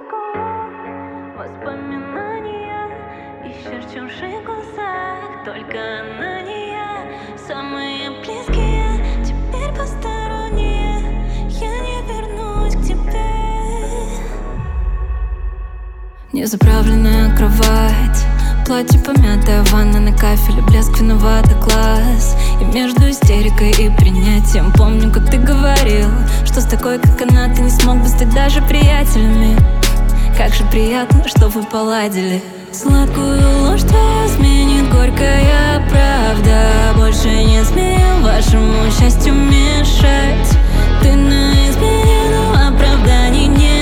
Воспоминания ищешь в чужих глазах, только она не я. Самые близкие теперь посторонние, я не вернусь к тебе. Незаправленная кровать, платье помятая, ванна на кафеле, блеск виноватый глаз. И между истерикой и принятием помню, как ты говорил, что с такой, как она, ты не смог бы стать даже приятелями. Как же приятно, что вы поладили. Сладкую ложь твою сменит горькая правда. Больше не смею вашему счастью мешать. Ты на измене, но оправданий нет.